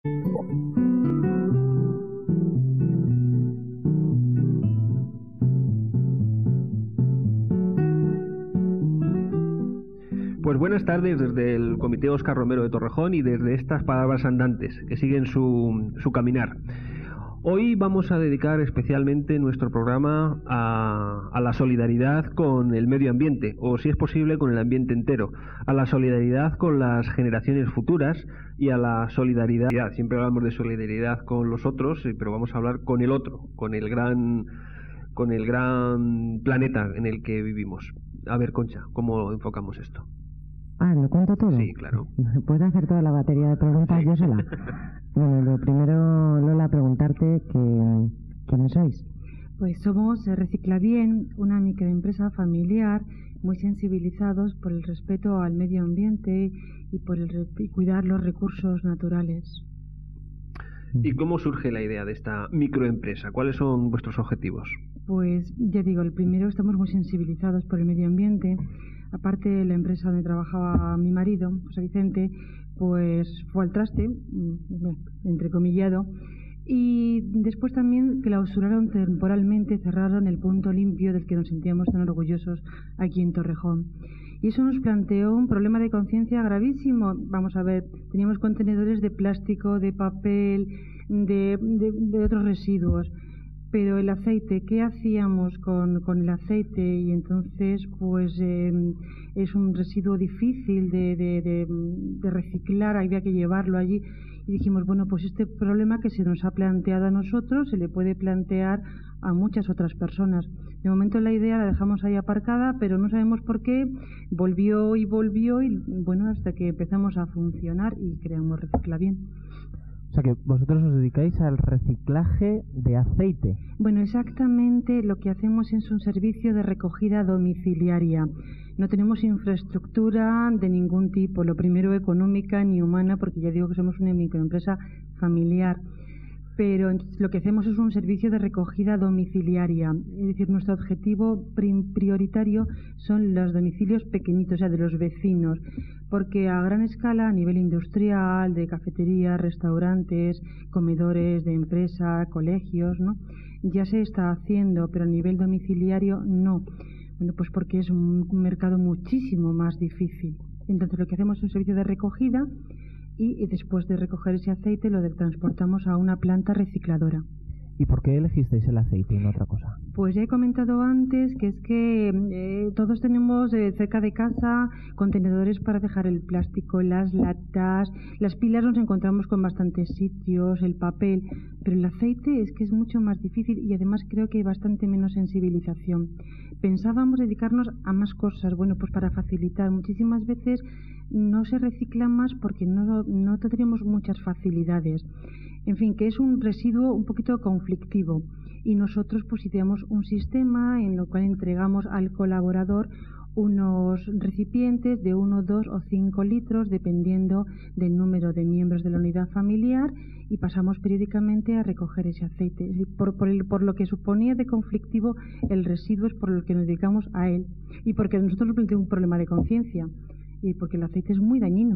Pues buenas tardes desde el Comité Óscar Romero de Torrejón y desde estas palabras andantes que siguen su caminar. Hoy vamos a dedicar especialmente nuestro programa a la solidaridad con el medio ambiente, o si es posible con el ambiente entero, a la solidaridad con las generaciones futuras y a la solidaridad. Siempre hablamos de solidaridad con los otros, pero vamos a hablar con el otro, con el gran planeta en el que vivimos. A ver, Concha, ¿cómo enfocamos esto? ¿Lo cuento todo? Sí, claro. ¿Puedo hacer toda la batería de preguntas yo sola? Bueno, lo primero, Lola, preguntarte ¿quiénes sois? Pues somos Reciclabien, una microempresa familiar muy sensibilizados por el respeto al medio ambiente y por cuidar los recursos naturales. ¿Y cómo surge la idea de esta microempresa? ¿Cuáles son vuestros objetivos? Pues ya digo, el primero, estamos muy sensibilizados por el medio ambiente. Aparte, la empresa donde trabajaba mi marido, José Vicente, pues fue al traste, entrecomillado, y después también clausuraron temporalmente, cerraron el punto limpio del que nos sentíamos tan orgullosos aquí en Torrejón. Y eso nos planteó un problema de conciencia gravísimo. Vamos a ver, teníamos contenedores de plástico, de papel, de otros residuos. Pero el aceite, ¿qué hacíamos con el aceite? Y entonces, pues es un residuo difícil de reciclar, había que llevarlo allí. Y dijimos, bueno, pues este problema que se nos ha planteado a nosotros se le puede plantear a muchas otras personas. De momento la idea la dejamos ahí aparcada, pero no sabemos por qué, volvió y bueno, hasta que empezamos a funcionar y creamos Reciclabien. O sea que vosotros os dedicáis al reciclaje de aceite. Bueno, exactamente lo que hacemos es un servicio de recogida domiciliaria. No tenemos infraestructura de ningún tipo, lo primero económica ni humana, porque ya digo que somos una microempresa familiar. Pero lo que hacemos es un servicio de recogida domiciliaria. Es decir, nuestro objetivo prioritario son los domicilios pequeñitos, o sea, de los vecinos. Porque a gran escala, a nivel industrial, de cafeterías, restaurantes, comedores de empresa, colegios, ¿no?, ya se está haciendo, pero a nivel domiciliario no. Bueno, pues porque es un mercado muchísimo más difícil. Entonces lo que hacemos es un servicio de recogida y después de recoger ese aceite lo transportamos a una planta recicladora. ¿Y por qué elegisteis el aceite y no otra cosa? Pues ya he comentado antes que es que todos tenemos cerca de casa contenedores para dejar el plástico, las latas, las pilas nos encontramos con bastantes sitios, el papel, pero el aceite es que es mucho más difícil y además creo que hay bastante menos sensibilización. Pensábamos dedicarnos a más cosas, bueno, pues para facilitar. Muchísimas veces no se recicla más porque no tendríamos muchas facilidades. En fin, que es un residuo un poquito conflictivo y nosotros pues ideamos un sistema en el cual entregamos al colaborador unos recipientes de 1, 2 o 5 litros dependiendo del número de miembros de la unidad familiar y pasamos periódicamente a recoger ese aceite. Por lo que suponía de conflictivo el residuo es por lo que nos dedicamos a él y porque nosotros nos planteamos un problema de conciencia y porque el aceite es muy dañino.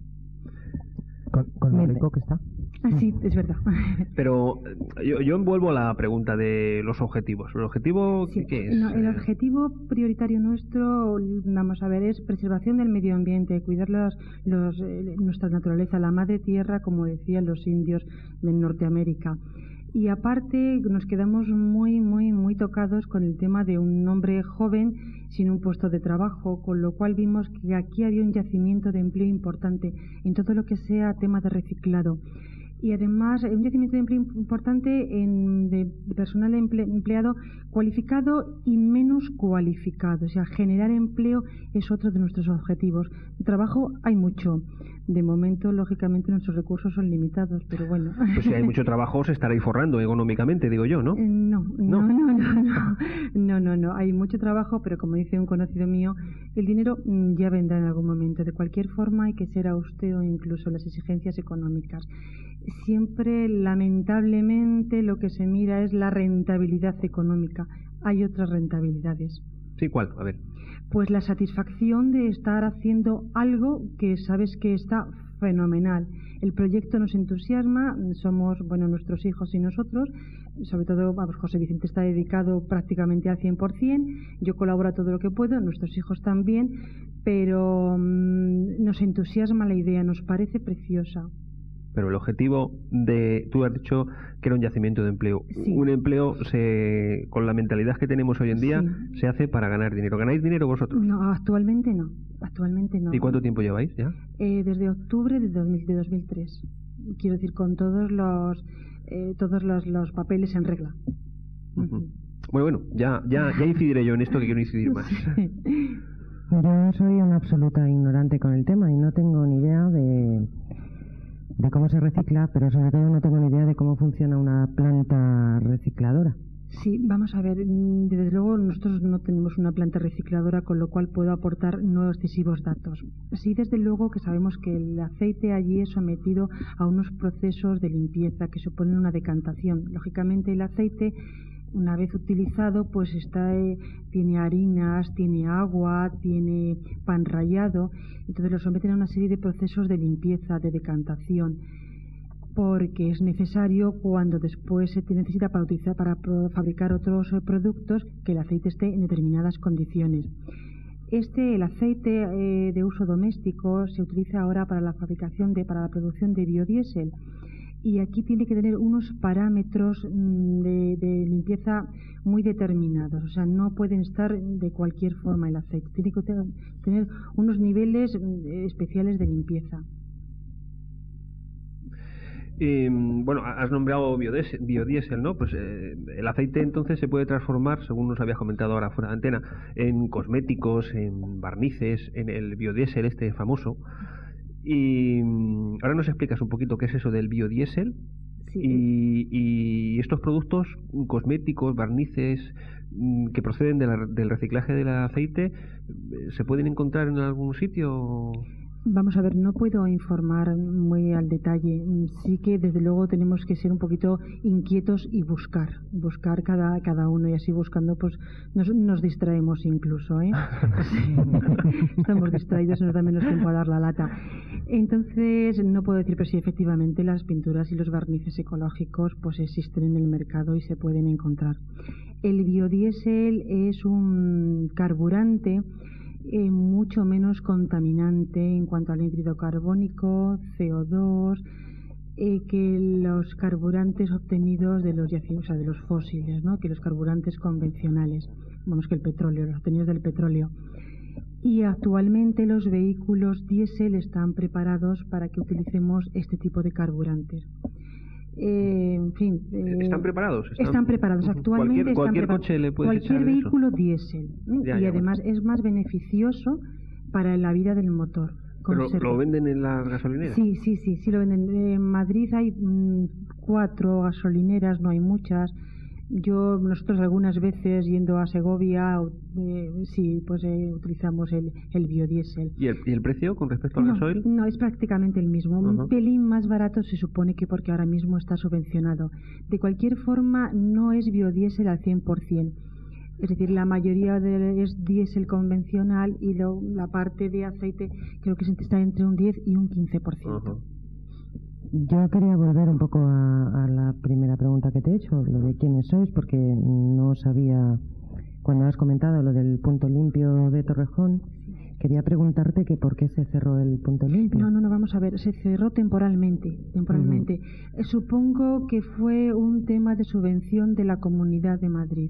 ¿Con lo rico que está? Sí, es verdad. Pero yo envuelvo la pregunta de los objetivos. ¿El objetivo qué es? No, el objetivo prioritario nuestro, vamos a ver, es preservación del medio ambiente, cuidar nuestra naturaleza, la madre tierra, como decían los indios de Norteamérica. Y aparte nos quedamos muy tocados con el tema de un hombre joven sin un puesto de trabajo, con lo cual vimos que aquí había un yacimiento de empleo importante en todo lo que sea tema de reciclado. Y además un yacimiento de empleo importante de personal empleado cualificado y menos cualificado. O sea, generar empleo es otro de nuestros objetivos. De trabajo hay mucho. De momento, lógicamente, nuestros recursos son limitados, pero bueno. Pues si hay mucho trabajo, se estaréis forrando económicamente, digo yo, ¿no? No. Hay mucho trabajo, pero como dice un conocido mío, el dinero ya vendrá en algún momento. De cualquier forma, hay que ser austero incluso en las exigencias económicas. Siempre, lamentablemente, lo que se mira es la rentabilidad económica. Hay otras rentabilidades. Sí, ¿cuál? A ver. Pues la satisfacción de estar haciendo algo que sabes que está fenomenal. El proyecto nos entusiasma, somos, bueno, nuestros hijos y nosotros, sobre todo, vamos, José Vicente está dedicado prácticamente al 100%, yo colaboro todo lo que puedo, nuestros hijos también, pero nos entusiasma la idea, nos parece preciosa. Pero el objetivo tú has dicho que era un yacimiento de empleo. Sí. Un empleo, con la mentalidad que tenemos hoy en día, sí, se hace para ganar dinero. ¿Ganáis dinero vosotros? No, actualmente no. Actualmente no. ¿Y cuánto tiempo lleváis ya? Desde octubre de 2003. Quiero decir, con todos los papeles en regla. Uh-huh. Bueno, ya incidiré yo en esto, que quiero incidir más. Sí. Yo soy una absoluta ignorante con el tema y no tengo ni idea de cómo se recicla, pero sobre todo no tengo ni idea de cómo funciona una planta recicladora. Sí, vamos a ver, desde luego nosotros no tenemos una planta recicladora, con lo cual puedo aportar no excesivos datos. Sí, desde luego que sabemos que el aceite allí es sometido a unos procesos de limpieza que suponen una decantación. Lógicamente el aceite, una vez utilizado, pues tiene harinas, tiene agua, tiene pan rallado, entonces lo someten a una serie de procesos de limpieza, de decantación, porque es necesario cuando después se necesita para fabricar otros productos, que el aceite esté en determinadas condiciones. El aceite de uso doméstico se utiliza ahora para la para la producción de biodiesel. Y aquí tiene que tener unos parámetros de limpieza muy determinados. O sea, no pueden estar de cualquier forma el aceite. Tiene que tener unos niveles especiales de limpieza. Bueno, has nombrado biodiesel, ¿no? Pues el aceite entonces se puede transformar, según nos habías comentado ahora fuera de antena, en cosméticos, en barnices, en el biodiesel este famoso. Y ahora nos explicas un poquito qué es eso del biodiesel. Sí. Y estos productos cosméticos, barnices, que proceden del reciclaje del aceite, ¿se pueden encontrar en algún sitio? Vamos a ver, no puedo informar muy al detalle. Sí que desde luego tenemos que ser un poquito inquietos y buscar cada uno, y así buscando pues nos distraemos incluso, ¿eh? Sí. Estamos distraídos y nos da menos tiempo a dar la lata. Entonces no puedo decir, pero sí, efectivamente las pinturas y los barnices ecológicos pues existen en el mercado y se pueden encontrar. El biodiesel es un carburante mucho menos contaminante en cuanto al anhídrido carbónico, CO2, que los carburantes obtenidos de los yacimientos, o sea, de los fósiles, ¿no? Que los carburantes convencionales, vamos, que el petróleo, los obtenidos del petróleo. Y actualmente los vehículos diésel están preparados para que utilicemos este tipo de carburantes. En fin, ¿están preparados? Están preparados actualmente. Cualquier coche le puede echar cualquier vehículo diésel. Y además es más beneficioso para la vida del motor. ¿Pero lo venden en las gasolineras? Sí lo venden. En Madrid hay 4 gasolineras, no hay muchas. Nosotros algunas veces yendo a Segovia, utilizamos el biodiesel. ¿Y el precio con respecto al gasoil? No, es prácticamente el mismo. Un pelín más barato se supone que porque ahora mismo está subvencionado. De cualquier forma, no es biodiesel al 100%. Es decir, la mayoría es diésel convencional y la parte de aceite creo que está entre un 10 y un 15%. Yo quería volver un poco a la primera pregunta que te he hecho, lo de quiénes sois, porque no sabía, cuando has comentado lo del punto limpio de Torrejón, quería preguntarte que por qué se cerró el punto limpio. No, vamos a ver, se cerró temporalmente. Supongo que fue un tema de subvención de la Comunidad de Madrid.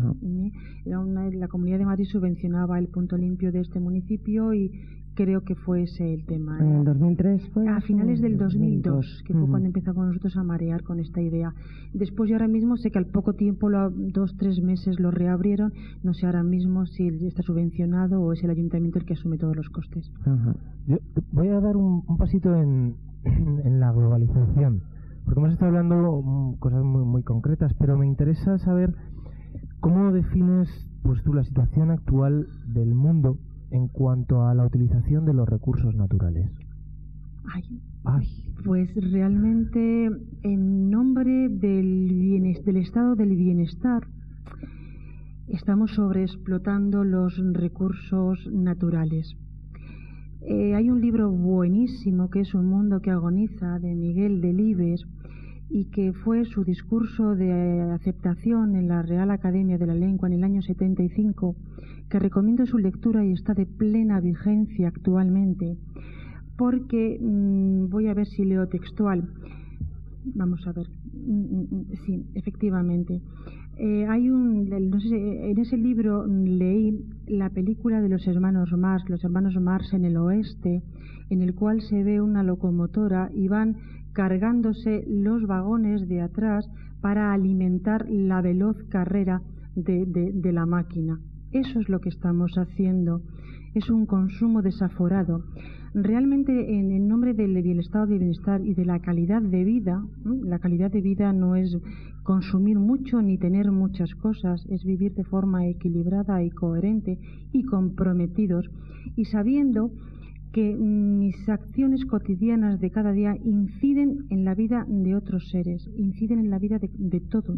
La Comunidad de Madrid subvencionaba el punto limpio de este municipio y creo que fue ese el tema. ¿En el 2003 fue? A finales del 2002, que fue cuando empezamos nosotros a marear con esta idea. Después yo ahora mismo sé que al poco tiempo, 2-3 meses, lo reabrieron. No sé ahora mismo si está subvencionado o es el ayuntamiento el que asume todos los costes. Yo voy a dar un pasito en la globalización, porque hemos estado hablando cosas muy, muy concretas, pero me interesa saber cómo defines pues tú la situación actual del mundo en cuanto a la utilización de los recursos naturales. Pues realmente, en nombre del estado del bienestar, estamos sobreexplotando los recursos naturales. Hay un libro buenísimo que es Un mundo que agoniza, de Miguel Delibes, y que fue su discurso de aceptación en la Real Academia de la Lengua en el año 75, que recomiendo su lectura y está de plena vigencia actualmente, porque voy a ver si leo textual. Vamos a ver. Sí, efectivamente. No sé, en ese libro leí la película de los hermanos Marx en el oeste, en el cual se ve una locomotora y van cargándose los vagones de atrás para alimentar la veloz carrera de la máquina. Eso es lo que estamos haciendo. Es un consumo desaforado. Realmente, en nombre del estado de bienestar y de la calidad de vida, la calidad de vida no es consumir mucho ni tener muchas cosas, es vivir de forma equilibrada y coherente y comprometidos, y sabiendo que mis acciones cotidianas de cada día inciden en la vida de otros seres, inciden en la vida de todos.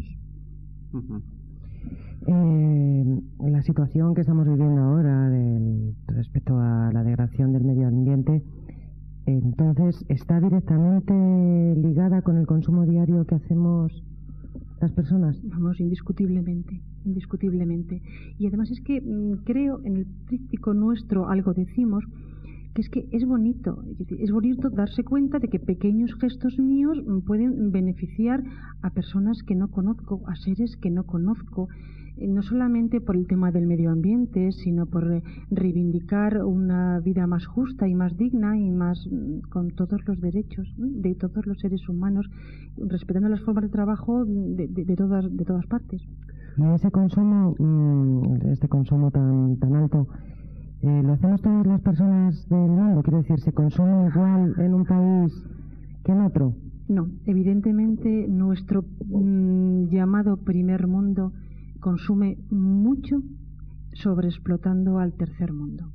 La situación que estamos viviendo ahora respecto a la degradación del medio ambiente, entonces, ¿está directamente ligada con el consumo diario que hacemos las personas? Vamos, indiscutiblemente. Y además es que creo, en el tríptico nuestro algo decimos, que es bonito darse cuenta de que pequeños gestos míos pueden beneficiar a personas que no conozco, a seres que no conozco, no solamente por el tema del medio ambiente, sino por reivindicar una vida más justa y más digna y más con todos los derechos de todos los seres humanos, respetando las formas de trabajo de todas partes. Y ese consumo, este consumo tan alto, ¿lo hacemos todas las personas del mundo? Quiero decir, ¿se consume igual en un país que en otro? No, evidentemente nuestro llamado primer mundo consume mucho, sobreexplotando al tercer mundo.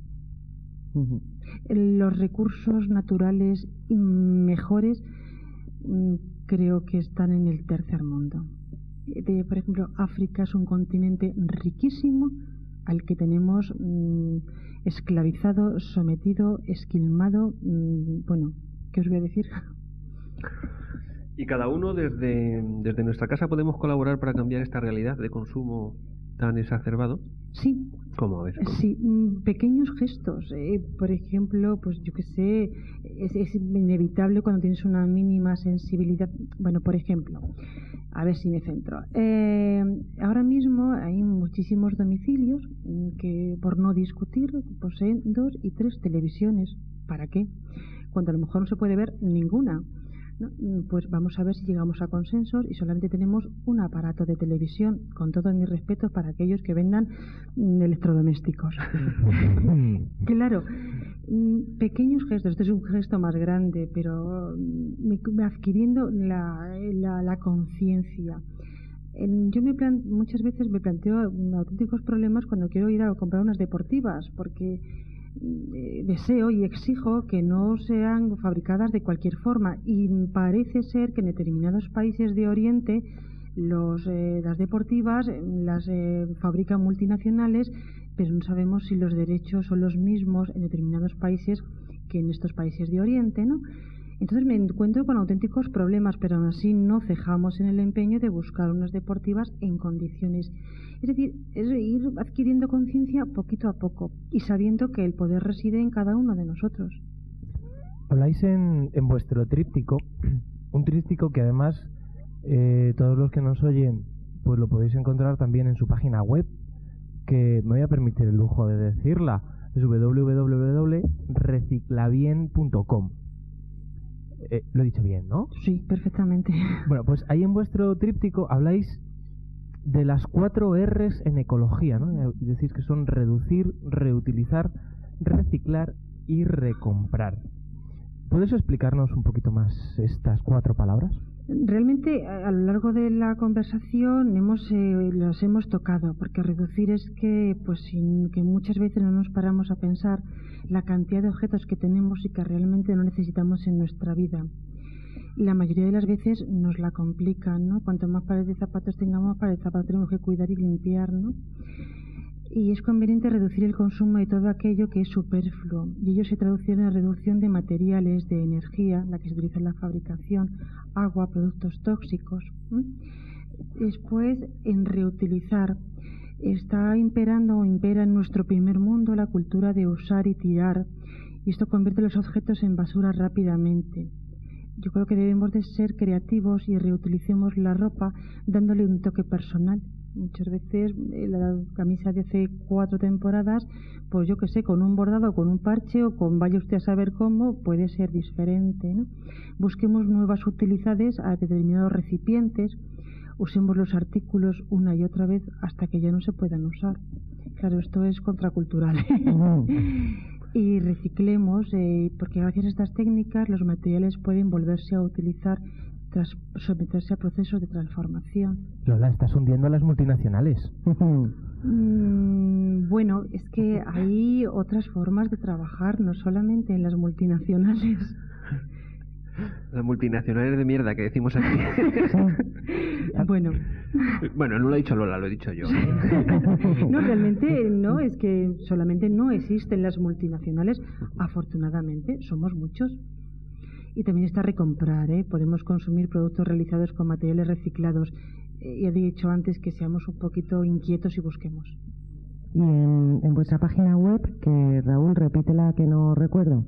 Los recursos naturales mejores creo que están en el tercer mundo. Por ejemplo, África es un continente riquísimo al que tenemos esclavizado, sometido, esquilmado. Bueno, ¿qué os voy a decir? Y cada uno desde nuestra casa podemos colaborar para cambiar esta realidad de consumo tan exacerbado. Sí. ¿Cómo? A ver, ¿cómo? Sí, pequeños gestos. Por ejemplo, pues yo qué sé, es inevitable cuando tienes una mínima sensibilidad. Bueno, por ejemplo, a ver si me centro. Ahora mismo hay muchísimos domicilios que, por no discutir, poseen 2 y 3 televisiones. ¿Para qué? Cuando a lo mejor no se puede ver ninguna. ¿No? Pues vamos a ver si llegamos a consensos y solamente tenemos un aparato de televisión, con todos mis respetos para aquellos que vendan electrodomésticos. Claro, pequeños gestos. Este es un gesto más grande, pero adquiriendo la conciencia. Yo muchas veces me planteo auténticos problemas cuando quiero ir a comprar unas deportivas, porque deseo y exijo que no sean fabricadas de cualquier forma, y parece ser que en determinados países de Oriente las deportivas las fabrican multinacionales, pero no sabemos si los derechos son los mismos en determinados países que en estos países de Oriente, ¿no? Entonces me encuentro con auténticos problemas, pero aún así no cejamos en el empeño de buscar unas deportivas en condiciones. Es decir, es ir adquiriendo conciencia poquito a poco y sabiendo que el poder reside en cada uno de nosotros. Habláis en vuestro tríptico, un tríptico que además todos los que nos oyen pues lo podéis encontrar también en su página web, que me voy a permitir el lujo de decirla, es www.reciclabien.com. Lo he dicho bien, ¿no? Sí, perfectamente. Bueno, pues ahí en vuestro tríptico habláis de las 4 R's en ecología, ¿no? Y decís que son reducir, reutilizar, reciclar y recomprar. ¿Puedes explicarnos un poquito más estas 4 palabras? Realmente a lo largo de la conversación las hemos tocado, porque reducir es que muchas veces no nos paramos a pensar la cantidad de objetos que tenemos y que realmente no necesitamos en nuestra vida. Y la mayoría de las veces nos la complican, ¿no? Cuanto más pares de zapatos tengamos, pares de zapatos tenemos que cuidar y limpiar, ¿no? y es conveniente reducir el consumo de todo aquello que es superfluo, y ello se traduce en la reducción de materiales, de energía, la que se utiliza en la fabricación, agua, productos tóxicos. Después, en reutilizar. Está imperando o impera en nuestro primer mundo la cultura de usar y tirar, y esto convierte los objetos en basura rápidamente. Yo creo que debemos de ser creativos y reutilicemos la ropa dándole un toque personal. Muchas veces la camisa de hace 4 temporadas, pues yo que sé, con un bordado, con un parche o con vaya usted a saber cómo, puede ser diferente, ¿no? Busquemos nuevas utilidades a determinados recipientes, usemos los artículos una y otra vez hasta que ya no se puedan usar. Claro, esto es contracultural. Y reciclemos, porque gracias a estas técnicas los materiales pueden volverse a utilizar tras someterse a procesos de transformación. Lola, estás hundiendo a las multinacionales. Bueno, es que hay otras formas de trabajar, no solamente en las multinacionales. Las multinacionales de mierda que decimos aquí. Bueno, no lo ha dicho Lola, lo he dicho yo. No, realmente no, es que solamente no existen las multinacionales, afortunadamente, somos muchos. Y también está recomprar, podemos consumir productos realizados con materiales reciclados. Ya he dicho antes que seamos un poquito inquietos y busquemos. Y en vuestra página web, que Raúl, repítela que no recuerdo.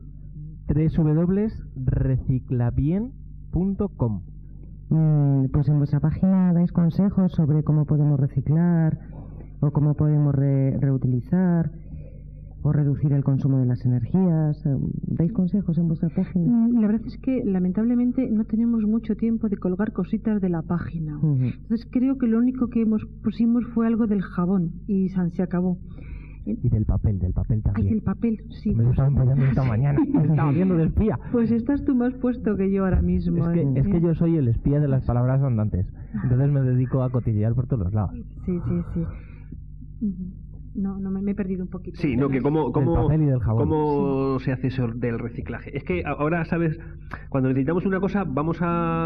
www.reciclabien.com. Pues en vuestra página dais consejos sobre cómo podemos reciclar o cómo podemos reutilizar o reducir el consumo de las energías. ¿Dais consejos en vuestra página? La verdad es que lamentablemente no tenemos mucho tiempo de colgar cositas de la página. Entonces creo que lo único que pusimos fue algo del jabón y se acabó. Y del papel también. Ay, del papel, sí. Me lo estaba empollando esta mañana, me estaba viendo de espía. Pues estás tú más puesto que yo ahora mismo. Es que yo soy el espía de las palabras andantes. Entonces me dedico a cotillear por todos los lados. Sí. No, me he perdido un poquito. Sí, no, que cómo Sí. se hace eso del reciclaje. Es que ahora, ¿sabes? Cuando necesitamos una cosa, vamos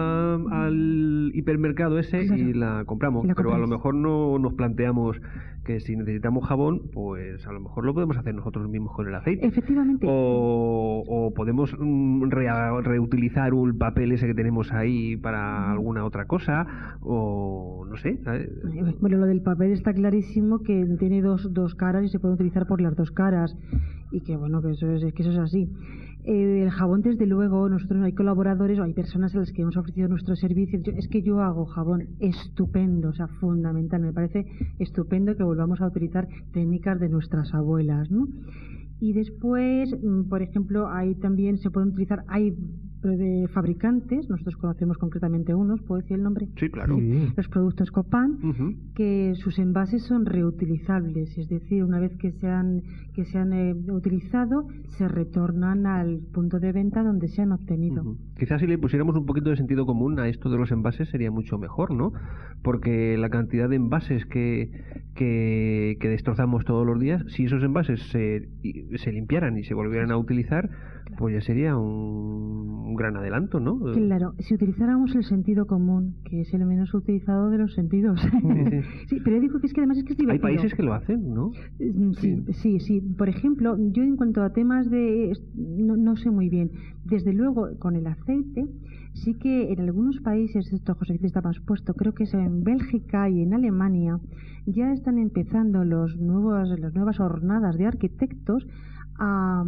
al hipermercado ese y la compramos. Pero a lo mejor no nos planteamos que si necesitamos jabón, pues a lo mejor lo podemos hacer nosotros mismos con el aceite. Efectivamente. O podemos reutilizar un papel ese que tenemos ahí para alguna otra cosa, o no sé, ¿sabes? Bueno, lo del papel está clarísimo que tiene dos caras y se puede utilizar por las dos caras, y que bueno, que eso es así. El jabón, desde luego, nosotros hay colaboradores o hay personas a las que hemos ofrecido nuestros servicios. Yo hago jabón estupendo, o sea, fundamental. Me parece estupendo que volvamos a utilizar técnicas de nuestras abuelas, ¿no? Y después, por ejemplo, ahí también se pueden utilizar, hay de fabricantes, nosotros conocemos concretamente unos, ¿puedo decir el nombre? Sí, claro. Sí. Los productos Copan, que sus envases son reutilizables, es decir, una vez que se han utilizado, se retornan al punto de venta donde se han obtenido. Quizás si le pusiéramos un poquito de sentido común a esto de los envases sería mucho mejor, ¿no? Porque la cantidad de envases que destrozamos todos los días, si esos envases se limpiaran y se volvieran a utilizar, pues ya sería un gran adelanto, ¿no? Claro, si utilizáramos el sentido común, que es el menos utilizado de los sentidos. Sí, pero yo digo que es que además es divertido. Hay países que lo hacen, ¿no? Sí. Por ejemplo, yo en cuanto a temas de... no sé muy bien. Desde luego, con el aceite, sí que en algunos países, esto José Vicente está más puesto, creo que es en Bélgica y en Alemania, ya están empezando las nuevas hornadas de arquitectos a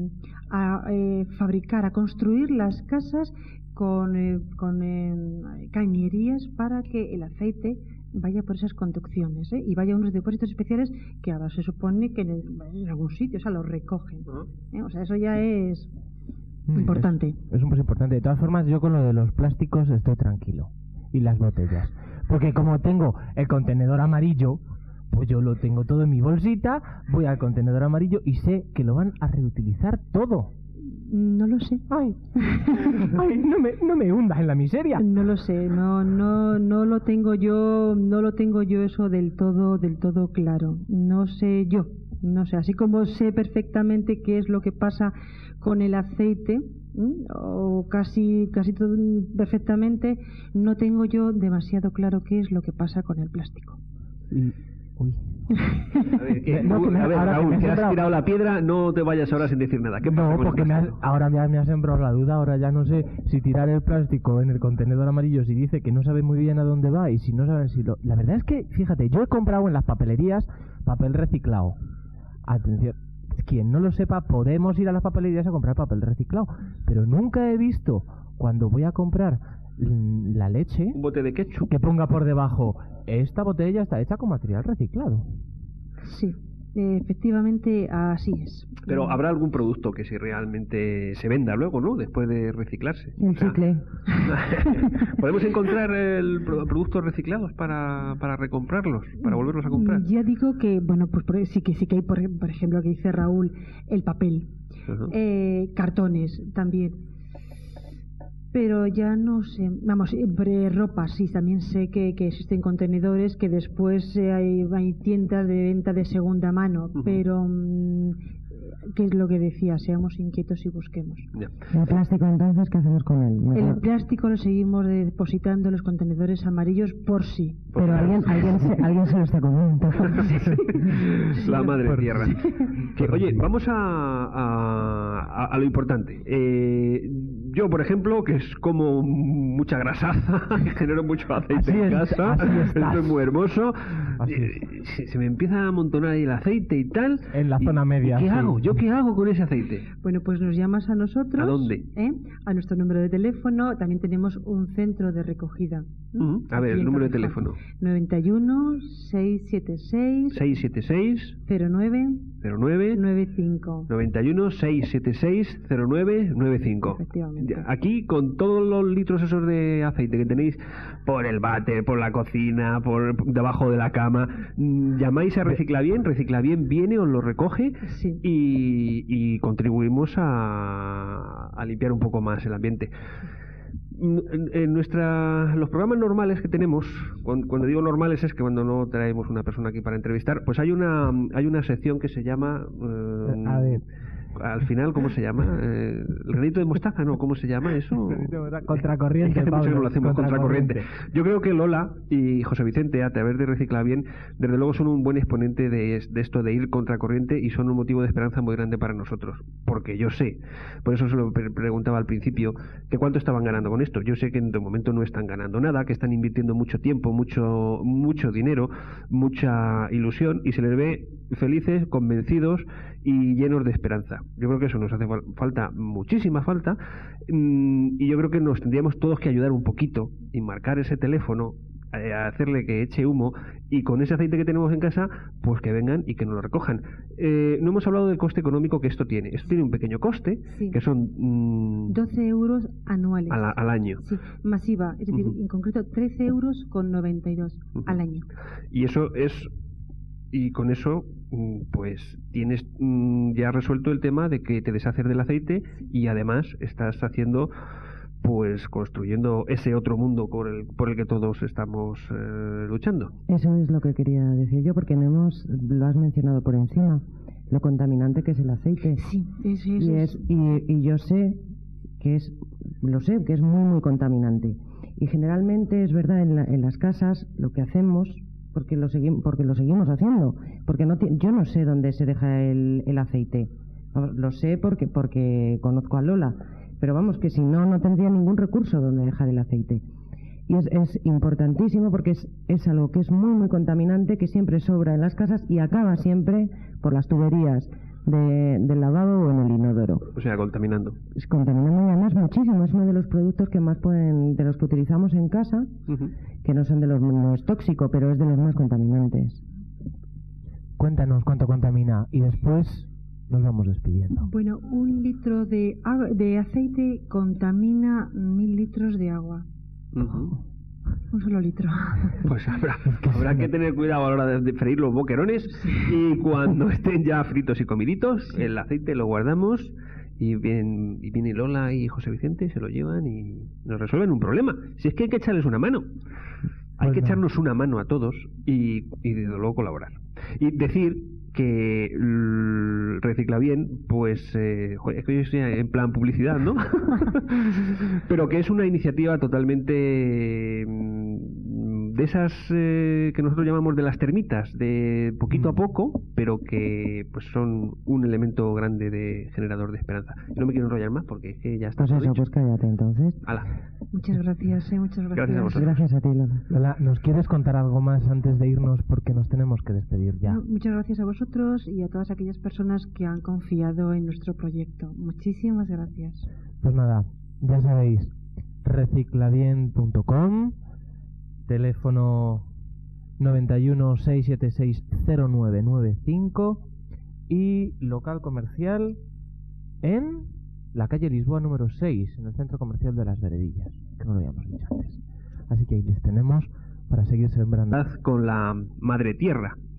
fabricar, a construir las casas con cañerías para que el aceite vaya por esas conducciones, y vaya a unos depósitos especiales que ahora se supone que en algún sitio, o sea, los recogen. O sea, eso ya es importante. Es un paso importante. De todas formas, yo con lo de los plásticos estoy tranquilo. Y las botellas. Porque como tengo el contenedor amarillo, pues yo lo tengo todo en mi bolsita, voy al contenedor amarillo y sé que lo van a reutilizar todo. No lo sé. Ay, no me hundas en la miseria. No lo sé, no lo tengo yo eso del todo claro. No sé, así como sé perfectamente qué es lo que pasa con el aceite, o casi todo perfectamente, no tengo yo demasiado claro qué es lo que pasa con el plástico. Uy. A ver, Raúl, que has tirado la piedra, no te vayas ahora sin decir nada. ¿Qué pasa? No, porque ahora me has sembrado la duda. Ahora ya no sé si tirar el plástico en el contenedor amarillo, si dice que no sabe muy bien a dónde va y si no saben si lo... La verdad es que, fíjate, yo he comprado en las papelerías papel reciclado. Atención, quien no lo sepa, podemos ir a las papelerías a comprar papel reciclado, pero nunca he visto, cuando voy a comprar la leche, un bote de ketchup, que ponga por debajo: esta botella está hecha con material reciclado. Sí, efectivamente así es. Pero habrá algún producto que si realmente se venda luego, ¿no? Después de reciclarse. El chicle. ¿Podemos encontrar productos reciclados para recomprarlos, para volverlos a comprar? Ya digo que, bueno, pues sí que hay, por ejemplo, que dice Raúl, el papel, cartones también. Pero ya no sé, vamos, ropa sí, también sé que existen contenedores que después hay tiendas de venta de segunda mano, pero ¿qué es lo que decía? Seamos inquietos y busquemos. Ya. ¿El plástico entonces qué hacemos con él? El plástico lo seguimos depositando en los contenedores amarillos por sí. Pero alguien se lo está comiendo. La madre tierra. Oye, vamos a lo importante. Yo, por ejemplo, que es como mucha grasaza, genero mucho aceite en casa, esto es muy hermoso, se me empieza a amontonar ahí el aceite y tal. En la zona media. ¿Qué hago? ¿Yo qué hago con ese aceite? Bueno, pues nos llamas a nosotros. ¿A dónde? A nuestro número de teléfono. También tenemos un centro de recogida. A ver, el número de teléfono. 91 676 09 95. 91 676 0995. Efectivamente. Aquí, con todos los litros esos de aceite que tenéis por el váter, por la cocina, por debajo de la cama, llamáis a Reciclabien. Reciclabien viene, os lo recoge, sí, y contribuimos a limpiar un poco más el ambiente. En los programas normales que tenemos, cuando digo normales es que cuando no traemos una persona aquí para entrevistar, pues hay una sección que se llama a ver, al final, ¿cómo se llama? ¿El granito de mostaza? No, ¿cómo se llama eso? Contracorriente. Es que hace mucho que no lo hacemos, contracorriente. Yo creo que Lola y José Vicente, a través de Reciclabien, desde luego son un buen exponente de esto de ir contracorriente, y son un motivo de esperanza muy grande para nosotros. Porque yo sé, por eso se lo preguntaba al principio, que cuánto estaban ganando con esto. Yo sé que en de momento no están ganando nada, que están invirtiendo mucho tiempo, mucho dinero, mucha ilusión, y se les ve felices, convencidos y llenos de esperanza. Yo creo que eso nos hace falta, muchísima falta, y yo creo que nos tendríamos todos que ayudar un poquito y marcar ese teléfono, a hacerle que eche humo, y con ese aceite que tenemos en casa, pues que vengan y que nos lo recojan. No hemos hablado del coste económico que esto tiene. Esto tiene un pequeño coste, sí, que son 12 euros anuales al año. Sí, masiva, es decir, en concreto 13 euros con 92 al año. Y eso es... Y con eso, pues tienes ya resuelto el tema de que te deshaces del aceite, y además estás haciendo, pues construyendo ese otro mundo por el que todos estamos luchando. Eso es lo que quería decir yo, porque lo has mencionado por encima, lo contaminante que es el aceite. Sí, y yo sé que es muy muy contaminante, y generalmente es verdad en las casas lo que hacemos, porque lo seguimos haciendo, porque yo no sé dónde se deja el aceite. Lo sé porque conozco a Lola, pero vamos, que si no tendría ningún recurso donde dejar el aceite. Y es importantísimo, porque es algo que es muy muy contaminante, que siempre sobra en las casas y acaba siempre por las tuberías del lavabo o en el inodoro. O sea, contaminando. Es contaminando, y además muchísimo. Es uno de los productos que más de los que utilizamos en casa, que no son no es tóxico, pero es de los más contaminantes. Cuéntanos cuánto contamina y después nos vamos despidiendo. Bueno, 1 litro de aceite contamina 1000 litros de agua. Un solo litro. Pues habrá que tener cuidado a la hora de freír los boquerones, y cuando estén ya fritos y comiditos, el aceite lo guardamos, y viene Lola y José Vicente, se lo llevan y nos resuelven un problema. Si es que hay que echarles una mano. Hay que echarnos una mano a todos y desde luego colaborar. Y decir que Reciclabien, pues es que yo estoy en plan publicidad, ¿no? Pero que es una iniciativa totalmente de esas que nosotros llamamos de las termitas, de poquito a poco, pero que pues son un elemento grande de generador de esperanza. No me quiero enrollar más porque es que ya está. Pues eso, pues cállate entonces. Hala. Muchas gracias, muchas gracias. Gracias a vosotros. Gracias a ti, Lola. Lola, ¿nos quieres contar algo más antes de irnos? Porque nos tenemos que despedir ya. No, muchas gracias a vosotros y a todas aquellas personas que han confiado en nuestro proyecto. Muchísimas gracias. Pues nada, ya sabéis, reciclabien.com, teléfono 91 676 0995 y local comercial en la calle Lisboa número 6, en el centro comercial de Las Veredillas, que no lo habíamos dicho antes. Así que ahí les tenemos para seguir sembrando Con la madre tierra.